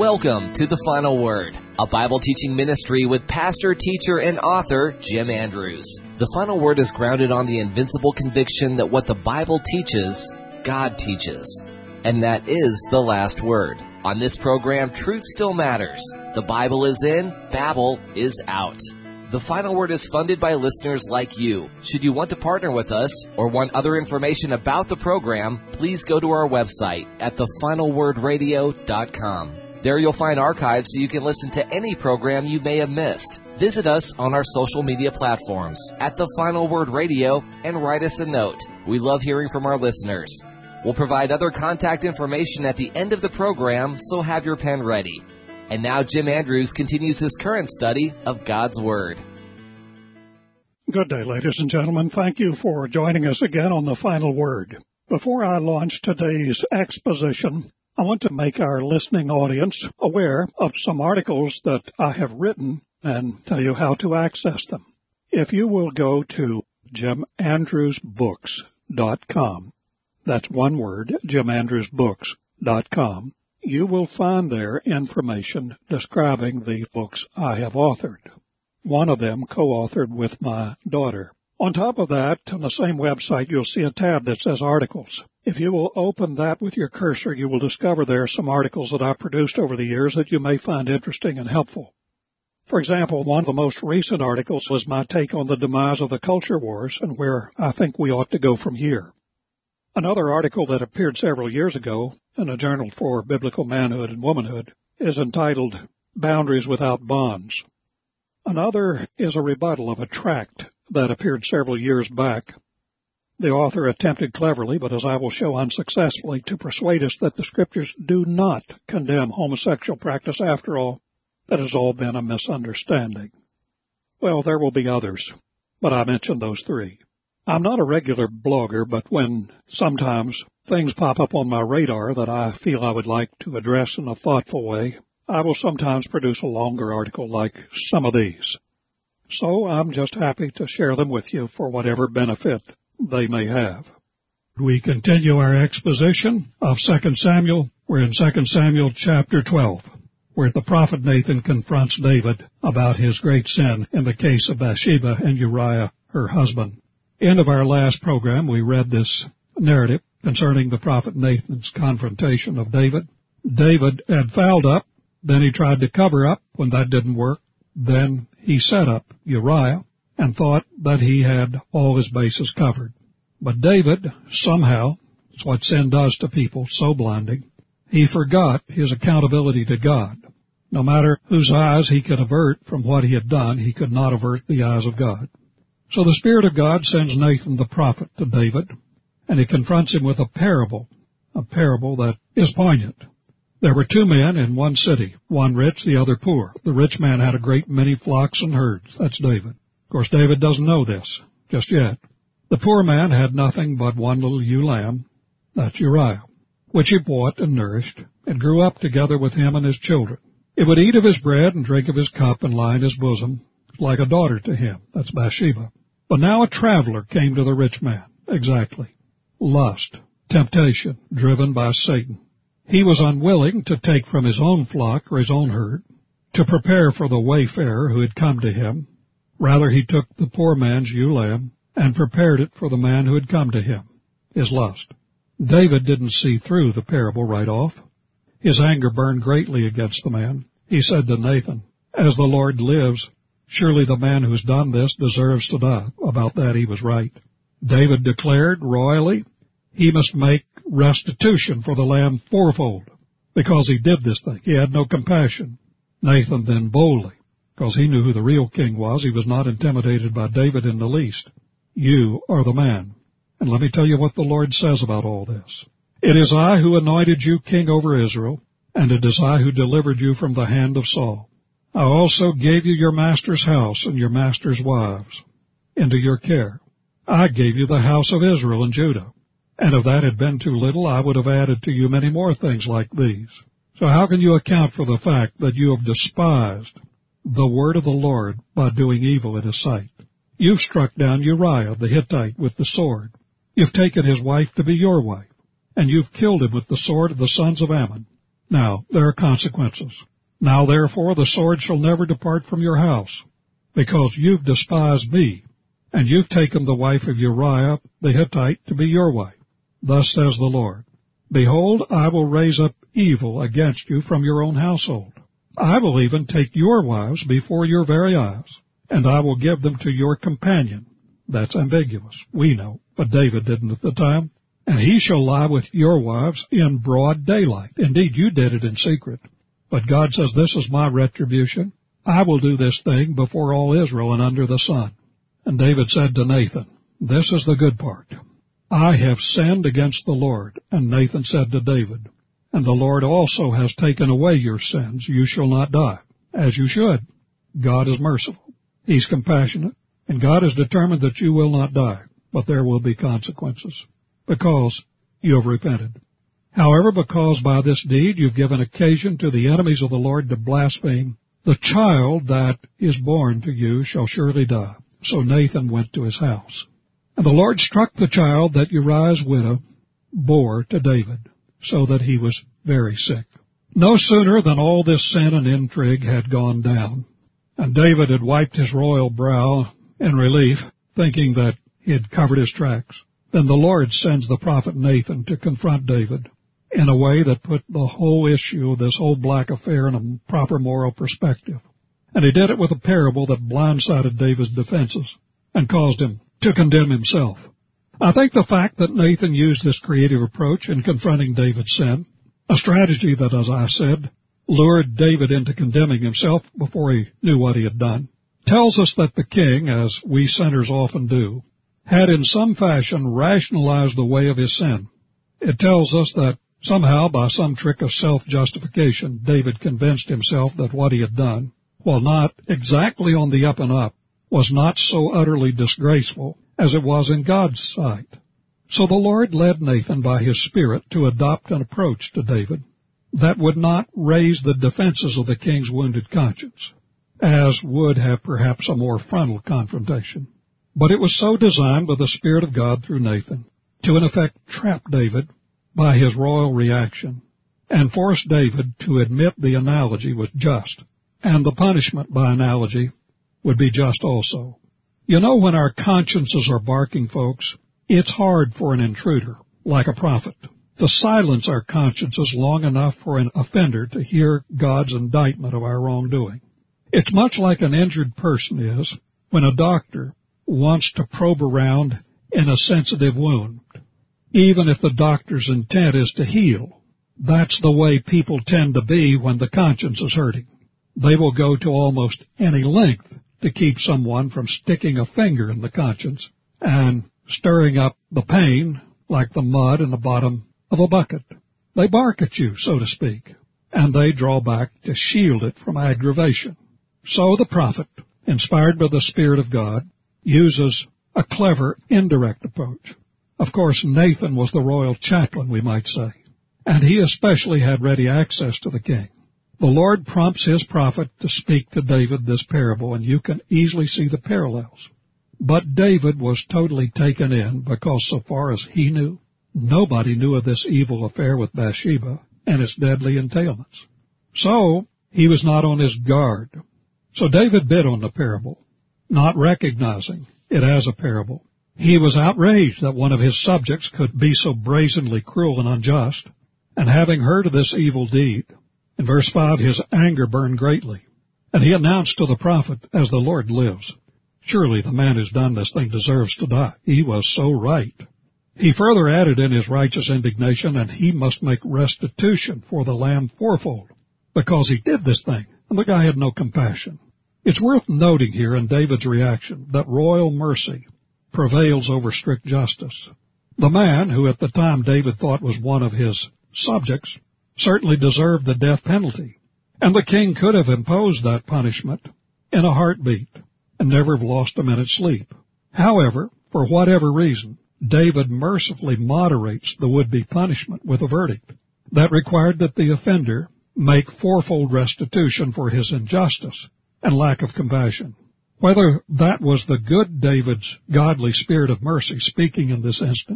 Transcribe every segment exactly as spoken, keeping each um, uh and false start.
Welcome to The Final Word, a Bible teaching ministry with pastor, teacher, and author Jim Andrews. The Final Word is grounded on the invincible conviction that what the Bible teaches, God teaches. And that is the last word. On this program, truth still matters. The Bible is in, Babel is out. The Final Word is funded by listeners like you. Should you want to partner with us or want other information about the program, please go to our website at the final word radio dot com. There you'll find archives so you can listen to any program you may have missed. Visit us on our social media platforms at The Final Word Radio and write us a note. We love hearing from our listeners. We'll provide other contact information at the end of the program, so have your pen ready. And now Jim Andrews continues his current study of God's Word. Good day, ladies and gentlemen. Thank you for joining us again on The Final Word. Before I launch today's exposition, I want to make our listening audience aware of some articles that I have written and tell you how to access them. If you will go to jim andrews books dot com, that's one word, jim andrews books dot com, you will find there information describing the books I have authored. One of them co-authored with my daughter. On top of that, on the same website, you'll see a tab that says Articles. If you will open that with your cursor, you will discover there are some articles that I've produced over the years that you may find interesting and helpful. For example, one of the most recent articles was my take on the demise of the culture wars and where I think we ought to go from here. Another article that appeared several years ago in a journal for biblical manhood and womanhood is entitled Boundaries Without Bonds. Another is a rebuttal of a tract that appeared several years back. The author attempted cleverly, but as I will show unsuccessfully, to persuade us that the Scriptures do not condemn homosexual practice after all. That has all been a misunderstanding. Well, there will be others, but I mentioned those three. I'm not a regular blogger, but when sometimes things pop up on my radar that I feel I would like to address in a thoughtful way, I will sometimes produce a longer article like some of these. So I'm just happy to share them with you for whatever benefit they may have. We continue our exposition of Second Samuel. We're in Second Samuel chapter twelve, where the prophet Nathan confronts David about his great sin in the case of Bathsheba and Uriah, her husband. End of our last program, we read this narrative concerning the prophet Nathan's confrontation of David. David had fouled up, then he tried to cover up. When that didn't work, then he set up Uriah and thought that he had all his bases covered. But David, somehow, it's what sin does to people, so blinding, he forgot his accountability to God. No matter whose eyes he could avert from what he had done, he could not avert the eyes of God. So the Spirit of God sends Nathan the prophet to David, and he confronts him with a parable, a parable that is poignant. There were two men in one city, one rich, the other poor. The rich man had a great many flocks and herds. That's David. Of course, David doesn't know this just yet. The poor man had nothing but one little ewe lamb, that's Uriah, which he bought and nourished, and grew up together with him and his children. It would eat of his bread and drink of his cup and lie in his bosom, like a daughter to him, that's Bathsheba. But now a traveler came to the rich man. Exactly. Lust, temptation, driven by Satan. He was unwilling to take from his own flock or his own herd to prepare for the wayfarer who had come to him. Rather, he took the poor man's ewe lamb and prepared it for the man who had come to him, his lust. David didn't see through the parable right off. His anger burned greatly against the man. He said to Nathan, "As the Lord lives, surely the man who's done this deserves to die." About that he was right. David declared royally he must make restitution for the lamb fourfold because he did this thing. He had no compassion. Nathan then boldly, because he knew who the real king was, he was not intimidated by David in the least. "You are the man." And let me tell you what the Lord says about all this. "It is I who anointed you king over Israel, and it is I who delivered you from the hand of Saul. I also gave you your master's house and your master's wives into your care. I gave you the house of Israel and Judah. And if that had been too little, I would have added to you many more things like these. So how can you account for the fact that you have despised the word of the Lord by doing evil in his sight? You've struck down Uriah the Hittite with the sword. You've taken his wife to be your wife, and you've killed him with the sword of the sons of Ammon. Now there are consequences. Now therefore the sword shall never depart from your house, because you've despised me, and you've taken the wife of Uriah the Hittite to be your wife. Thus says the Lord, Behold, I will raise up evil against you from your own household. I will even take your wives before your very eyes, and I will give them to your companion. That's ambiguous, we know, but David didn't at the time. And he shall lie with your wives in broad daylight. Indeed, you did it in secret. But God says, this is my retribution. I will do this thing before all Israel and under the sun. And David said to Nathan, this is the good part. I have sinned against the Lord. And Nathan said to David, and the Lord also has taken away your sins. You shall not die, as you should. God is merciful. He's compassionate. And God has determined that you will not die, but there will be consequences, because you have repented. However, because by this deed you've given occasion to the enemies of the Lord to blaspheme, the child that is born to you shall surely die. So Nathan went to his house. And the Lord struck the child that Uriah's widow bore to David, so that he was very sick. No sooner than all this sin and intrigue had gone down, and David had wiped his royal brow in relief, thinking that he had covered his tracks, then the Lord sends the prophet Nathan to confront David in a way that put the whole issue of this whole black affair in a proper moral perspective. And he did it with a parable that blindsided David's defenses and caused him to condemn himself. I think the fact that Nathan used this creative approach in confronting David's sin, a strategy that, as I said, lured David into condemning himself before he knew what he had done, tells us that the king, as we sinners often do, had in some fashion rationalized the way of his sin. It tells us that somehow, by some trick of self-justification, David convinced himself that what he had done, while not exactly on the up and up, was not so utterly disgraceful as it was in God's sight. So the Lord led Nathan by his Spirit to adopt an approach to David that would not raise the defenses of the king's wounded conscience, as would have perhaps a more frontal confrontation. But it was so designed by the Spirit of God through Nathan to in effect trap David by his royal reaction and force David to admit the analogy was just, and the punishment by analogy would be just also. You know, when our consciences are barking, folks, it's hard for an intruder, like a prophet, to silence our consciences long enough for an offender to hear God's indictment of our wrongdoing. It's much like an injured person is when a doctor wants to probe around in a sensitive wound. Even if the doctor's intent is to heal, that's the way people tend to be when the conscience is hurting. They will go to almost any length to keep someone from sticking a finger in the conscience and stirring up the pain like the mud in the bottom of a bucket. They bark at you, so to speak, and they draw back to shield it from aggravation. So the prophet, inspired by the Spirit of God, uses a clever indirect approach. Of course, Nathan was the royal chaplain, we might say, and he especially had ready access to the king. The Lord prompts his prophet to speak to David this parable, and you can easily see the parallels. But David was totally taken in because so far as he knew, nobody knew of this evil affair with Bathsheba and its deadly entailments. So he was not on his guard. So David bid on the parable, not recognizing it as a parable. He was outraged that one of his subjects could be so brazenly cruel and unjust, and having heard of this evil deed, in verse five, his anger burned greatly, and he announced to the prophet, as the Lord lives, surely the man who's done this thing deserves to die. He was so right. He further added in his righteous indignation, and he must make restitution for the lamb fourfold, because he did this thing, and the guy had no compassion. It's worth noting here in David's reaction that royal mercy prevails over strict justice. The man, who at the time David thought was one of his subjects, certainly deserved the death penalty, and the king could have imposed that punishment in a heartbeat and never have lost a minute's sleep. However, for whatever reason, David mercifully moderates the would-be punishment with a verdict that required that the offender make fourfold restitution for his injustice and lack of compassion. Whether that was the good David's godly spirit of mercy speaking in this instance,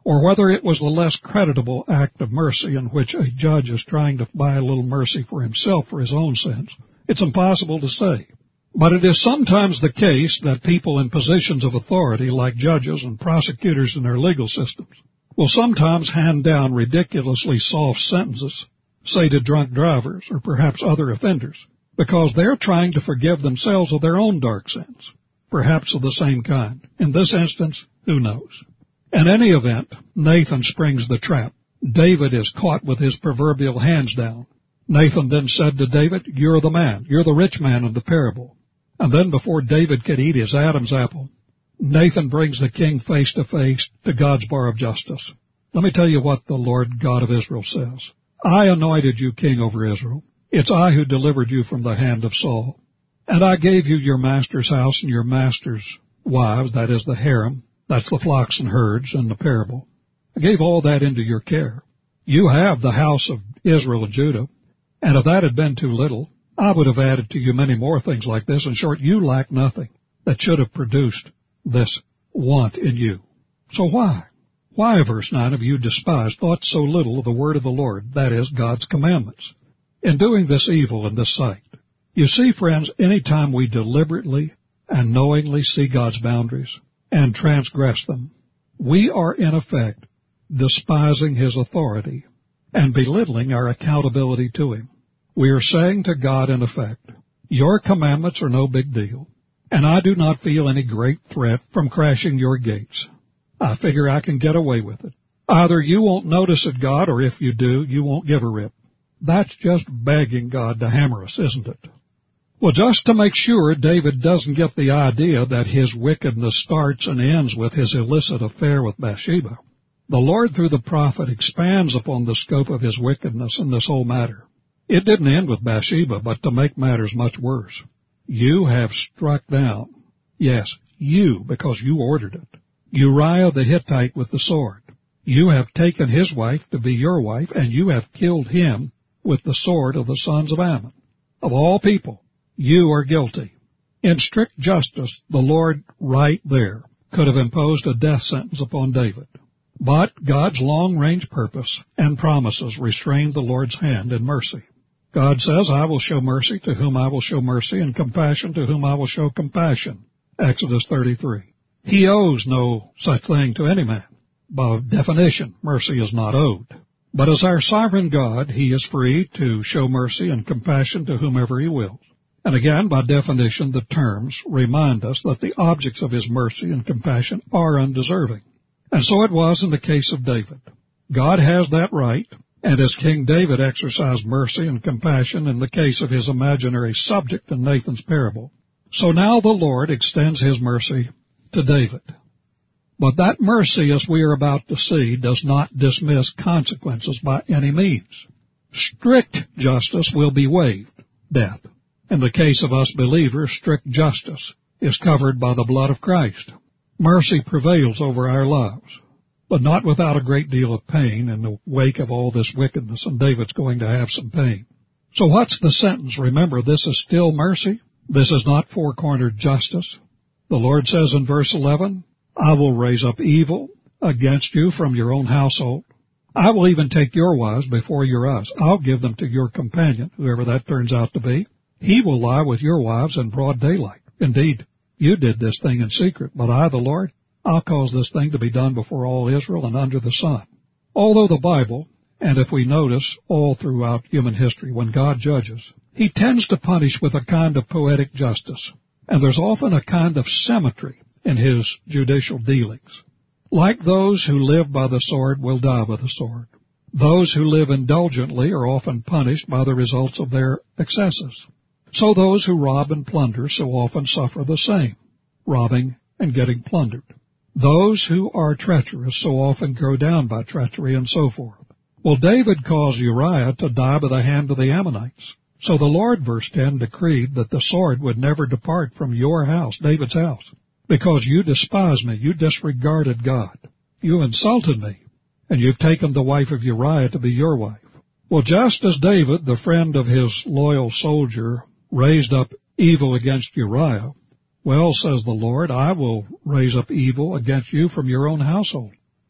or whether it was the less creditable act of mercy in which a judge is trying to buy a little mercy for himself for his own sins, it's impossible to say. But it is sometimes the case that people in positions of authority, like judges and prosecutors in their legal systems, will sometimes hand down ridiculously soft sentences, say to drunk drivers or perhaps other offenders, because they're trying to forgive themselves of their own dark sins, perhaps of the same kind. In this instance, who knows? In any event, Nathan springs the trap. David is caught with his proverbial hands down. Nathan then said to David, "You're the man. You're the rich man of the parable." And then before David could eat his Adam's apple, Nathan brings the king face to face to God's bar of justice. Let me tell you what the Lord God of Israel says. I anointed you king over Israel. It's I who delivered you from the hand of Saul. And I gave you your master's house and your master's wives, that is the harem, that's the flocks and herds in the parable. I gave all that into your care. You have the house of Israel and Judah, and if that had been too little, I would have added to you many more things like this. In short, you lack nothing that should have produced this want in you. So why? Why, verse nine, have you despised, thought so little of the word of the Lord, that is, God's commandments, in doing this evil in this sight? You see, friends, any time we deliberately and knowingly see God's boundaries and transgress them, we are in effect despising his authority and belittling our accountability to him. We are saying to God, in effect, your commandments are no big deal, and I do not feel any great threat from crashing your gates. I figure I can get away with it. Either you won't notice it, God, or if you do, you won't give a rip. That's just begging God to hammer us, isn't it? Well, just to make sure David doesn't get the idea that his wickedness starts and ends with his illicit affair with Bathsheba, the Lord through the prophet expands upon the scope of his wickedness in this whole matter. It didn't end with Bathsheba, but to make matters much worse, you have struck down, yes, you, because you ordered it, Uriah the Hittite with the sword. You have taken his wife to be your wife, and you have killed him with the sword of the sons of Ammon. Of all people, you are guilty. In strict justice, the Lord right there could have imposed a death sentence upon David. But God's long-range purpose and promises restrained the Lord's hand in mercy. God says, I will show mercy to whom I will show mercy, and compassion to whom I will show compassion. Exodus thirty-three. He owes no such thing to any man. By definition, mercy is not owed. But as our sovereign God, he is free to show mercy and compassion to whomever he wills. And again, by definition, the terms remind us that the objects of his mercy and compassion are undeserving. And so it was in the case of David. God has that right, and as King David exercised mercy and compassion in the case of his imaginary subject in Nathan's parable, so now the Lord extends his mercy to David. But that mercy, as we are about to see, does not dismiss consequences by any means. Strict justice will be waived, death. In the case of us believers, strict justice is covered by the blood of Christ. Mercy prevails over our lives, but not without a great deal of pain in the wake of all this wickedness, and David's going to have some pain. So what's the sentence? Remember, this is still mercy. This is not four-cornered justice. The Lord says in verse eleven, I will raise up evil against you from your own household. I will even take your wives before your eyes. I'll give them to your companion, whoever that turns out to be. He will lie with your wives in broad daylight. Indeed, you did this thing in secret, but I, the Lord, I'll cause this thing to be done before all Israel and under the sun. Although the Bible, and if we notice all throughout human history, when God judges, he tends to punish with a kind of poetic justice, and there's often a kind of symmetry in his judicial dealings. Like those who live by the sword will die by the sword. Those who live indulgently are often punished by the results of their excesses. So those who rob and plunder so often suffer the same, robbing and getting plundered. Those who are treacherous so often go down by treachery, and so forth. Well, David caused Uriah to die by the hand of the Ammonites. So the Lord, verse ten, decreed that the sword would never depart from your house, David's house, because you despised me, you disregarded God. You insulted me, and you've taken the wife of Uriah to be your wife. Well, just as David, the friend of his loyal soldier, raised up evil against Uriah, well, says the Lord, I will raise up evil against you from your own household.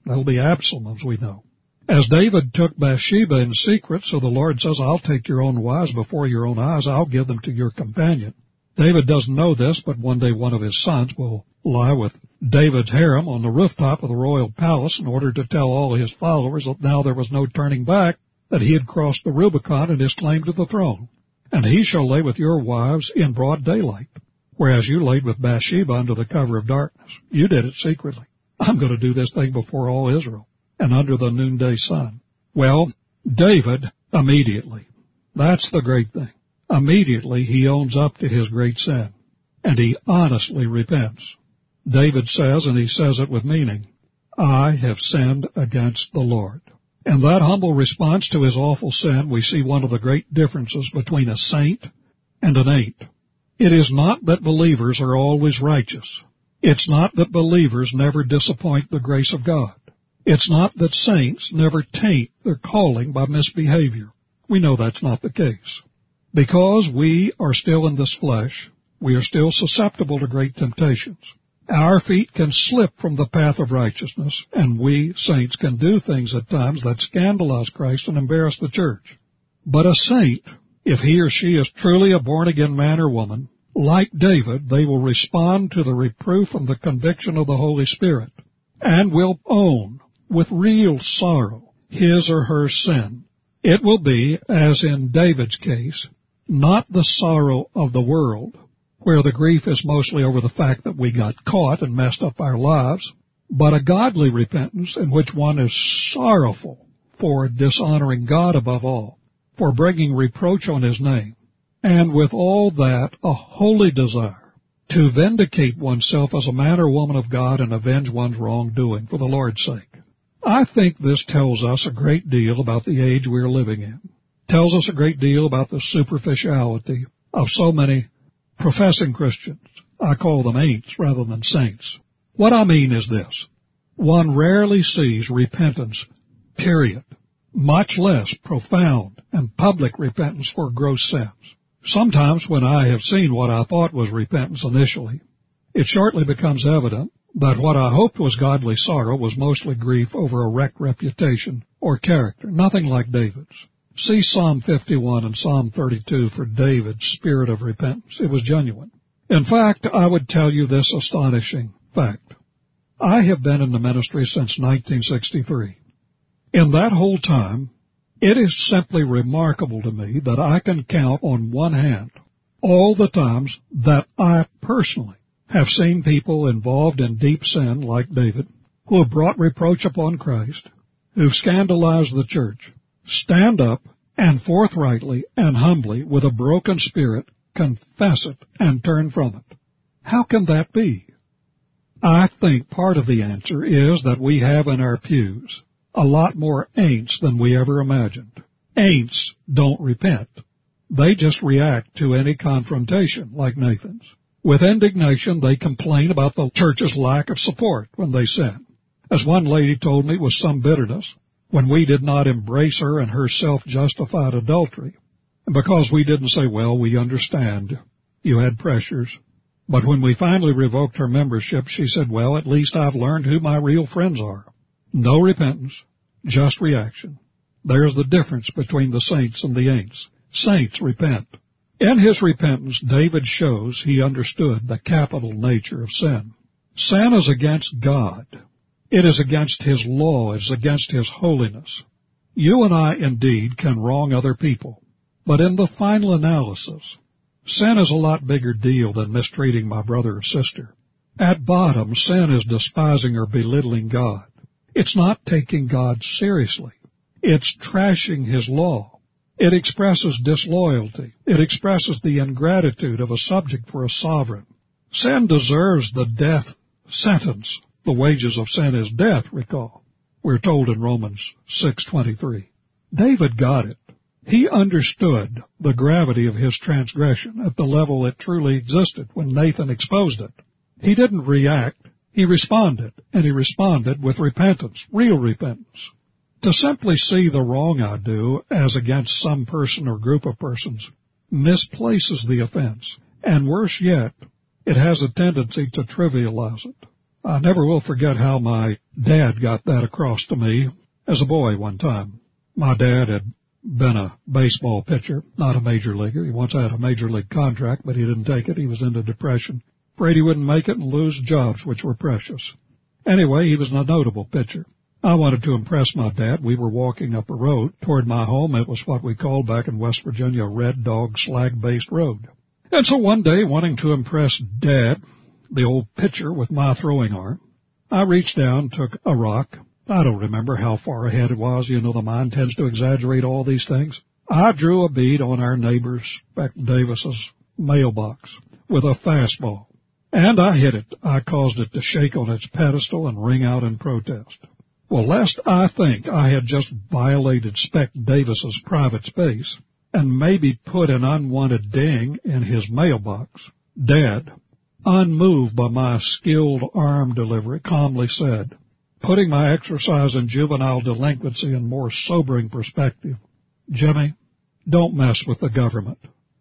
That'll be Absalom, as we know. As David took Bathsheba in secret, so the Lord says, I'll take your own wives before your own eyes. I'll give them to your companion. David doesn't know this, but one day one of his sons will lie with David's harem on the rooftop of the royal palace in order to tell all his followers that now there was no turning back, that he had crossed the Rubicon in his claim to the throne. And he shall lay with your wives in broad daylight, whereas you laid with Bathsheba under the cover of darkness. You did it secretly. I'm going to do this thing before all Israel and under the noonday sun. Well, David immediately, that's the great thing. Immediately he owns up to his great sin, and he honestly repents. David says, and he says it with meaning, I have sinned against the Lord. In that humble response to his awful sin, we see one of the great differences between a saint and an ain't. It is not that believers are always righteous. It's not that believers never disappoint the grace of God. It's not that saints never taint their calling by misbehavior. We know that's not the case. Because we are still in this flesh, we are still susceptible to great temptations. Our feet can slip from the path of righteousness, and we, saints, can do things at times that scandalize Christ and embarrass the church. But a saint, if he or she is truly a born-again man or woman, like David, they will respond to the reproof and the conviction of the Holy Spirit, and will own, with real sorrow, his or her sin. It will be, as in David's case, not the sorrow of the world, where the grief is mostly over the fact that we got caught and messed up our lives, but a godly repentance in which one is sorrowful for dishonoring God above all, for bringing reproach on his name, and with all that a holy desire to vindicate oneself as a man or woman of God and avenge one's wrongdoing for the Lord's sake. I think this tells us a great deal about the age we're living in. Tells us a great deal about the superficiality of so many professing Christians. I call them ain'ts rather than saints. What I mean is this. One rarely sees repentance, period, much less profound and public repentance for gross sins. Sometimes when I have seen what I thought was repentance initially, it shortly becomes evident that what I hoped was godly sorrow was mostly grief over a wrecked reputation or character, nothing like David's. See Psalm fifty-one and Psalm thirty-two for David's spirit of repentance. It was genuine. In fact, I would tell you this astonishing fact. I have been in the ministry since nineteen sixty-three. In that whole time, it is simply remarkable to me that I can count on one hand all the times that I personally have seen people involved in deep sin like David, who have brought reproach upon Christ, who've scandalized the church, stand up and forthrightly and humbly with a broken spirit confess it and turn from it. How can that be? I think part of the answer is that we have in our pews a lot more ain'ts than we ever imagined. Ain'ts don't repent. They just react to any confrontation like Nathan's. With indignation, they complain about the church's lack of support when they sin. As one lady told me with some bitterness, when we did not embrace her in her self-justified adultery, and because we didn't say, well, we understand, you had pressures, but when we finally revoked her membership, she said, well, at least I've learned who my real friends are. No repentance, just reaction. There's the difference between the saints and the ain'ts. Saints repent. In his repentance, David shows he understood the capital nature of sin. Sin is against God. It is against his law. It is against his holiness. You and I, indeed, can wrong other people. But in the final analysis, sin is a lot bigger deal than mistreating my brother or sister. At bottom, sin is despising or belittling God. It's not taking God seriously. It's trashing his law. It expresses disloyalty. It expresses the ingratitude of a subject for a sovereign. Sin deserves the death sentence. The wages of sin is death, recall. We're told in Romans six twenty-three. David got it. He understood the gravity of his transgression at the level it truly existed when Nathan exposed it. He didn't react. He responded, and he responded with repentance, real repentance. To simply see the wrong I do as against some person or group of persons misplaces the offense, and worse yet, it has a tendency to trivialize it. I never will forget how my dad got that across to me as a boy one time. My dad had been a baseball pitcher, not a major leaguer. He once had a major league contract, but he didn't take it. He was into depression. Afraid he wouldn't make it and lose jobs, which were precious. Anyway, he was a notable pitcher. I wanted to impress my dad. We were walking up a road toward my home. It was what we called back in West Virginia a red dog slag-based road. And so one day, wanting to impress Dad, the old pitcher with my throwing arm, I reached down, took a rock. I don't remember how far ahead it was. You know, the mind tends to exaggerate all these things. I drew a bead on our neighbor, Speck Davis's mailbox with a fastball, and I hit it. I caused it to shake on its pedestal and ring out in protest. Well, lest I think I had just violated Speck Davis's private space and maybe put an unwanted ding in his mailbox, Dad, unmoved by my skilled arm delivery, calmly said, putting my exercise in juvenile delinquency in more sobering perspective, Jimmy, don't mess with the government.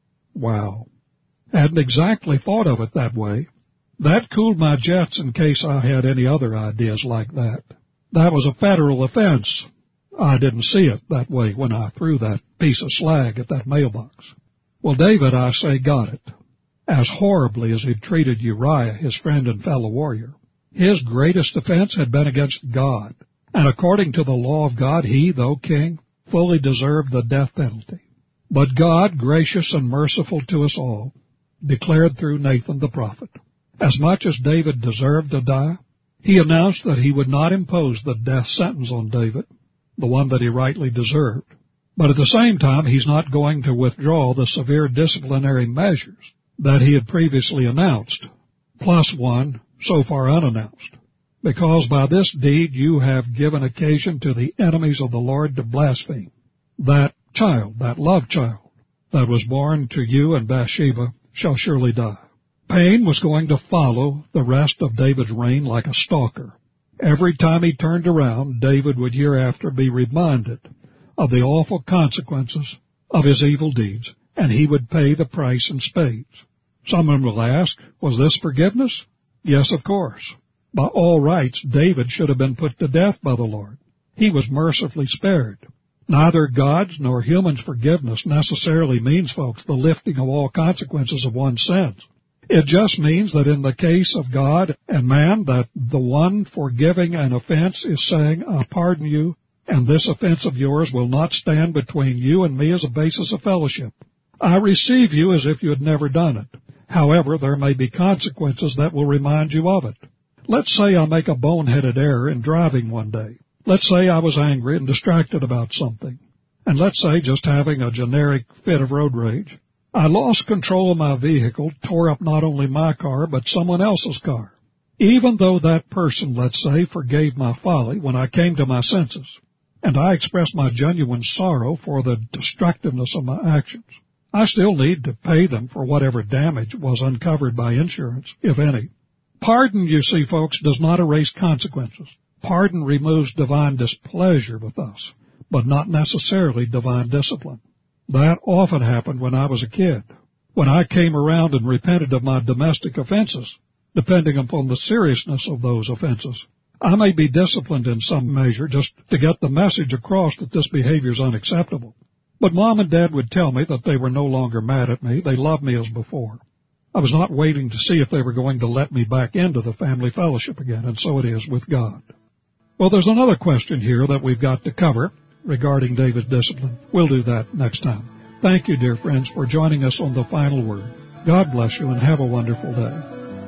Wow. Hadn't exactly thought of it that way. That cooled my jets in case I had any other ideas like that. That was a federal offense. I didn't see it that way when I threw that piece of slag at that mailbox. Well, David, I say, got it. As horribly as he'd treated Uriah, his friend and fellow warrior, his greatest offense had been against God, and according to the law of God, he, though king, fully deserved the death penalty. But God, gracious and merciful to us all, declared through Nathan the prophet, as much as David deserved to die, he announced that he would not impose the death sentence on David, the one that he rightly deserved. But at the same time, he's not going to withdraw the severe disciplinary measures that he had previously announced, plus one so far unannounced, because by this deed you have given occasion to the enemies of the Lord to blaspheme. That child, that love child, that was born to you and Bathsheba shall surely die. Pain was going to follow the rest of David's reign like a stalker. Every time he turned around, David would hereafter be reminded of the awful consequences of his evil deeds, and he would pay the price in spades. Someone will ask, was this forgiveness? Yes, of course. By all rights, David should have been put to death by the Lord. He was mercifully spared. Neither God's nor human's forgiveness necessarily means, folks, the lifting of all consequences of one's sins. It just means that in the case of God and man, that the one forgiving an offense is saying, I pardon you, and this offense of yours will not stand between you and me as a basis of fellowship. I receive you as if you had never done it. However, there may be consequences that will remind you of it. Let's say I make a boneheaded error in driving one day. Let's say I was angry and distracted about something. And let's say just having a generic fit of road rage. I lost control of my vehicle, tore up not only my car, but someone else's car. Even though that person, let's say, forgave my folly when I came to my senses, and I expressed my genuine sorrow for the destructiveness of my actions, I still need to pay them for whatever damage was uncovered by insurance, if any. Pardon, you see, folks, does not erase consequences. Pardon removes divine displeasure with us, but not necessarily divine discipline. That often happened when I was a kid. When I came around and repented of my domestic offenses, depending upon the seriousness of those offenses, I may be disciplined in some measure just to get the message across that this behavior is unacceptable. But Mom and Dad would tell me that they were no longer mad at me. They loved me as before. I was not waiting to see if they were going to let me back into the family fellowship again, and so it is with God. Well, there's another question here that we've got to cover regarding David's discipline. We'll do that next time. Thank you, dear friends, for joining us on The Final Word. God bless you and have a wonderful day.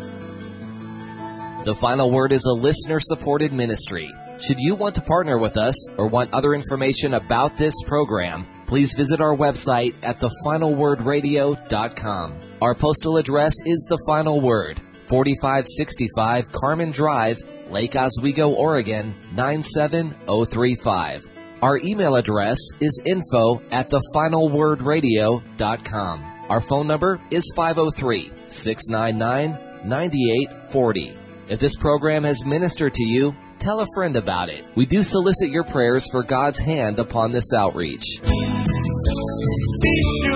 The Final Word is a listener-supported ministry. Should you want to partner with us or want other information about this program, please visit our website at the final word radio dot com. Our postal address is The Final Word, forty-five sixty-five Carmen Drive, Lake Oswego, Oregon, nine seven zero three five. Our email address is info at the final word radio dot com. Our phone number is five oh three, six nine nine, nine eight four oh. If this program has ministered to you, tell a friend about it. We do solicit your prayers for God's hand upon this outreach.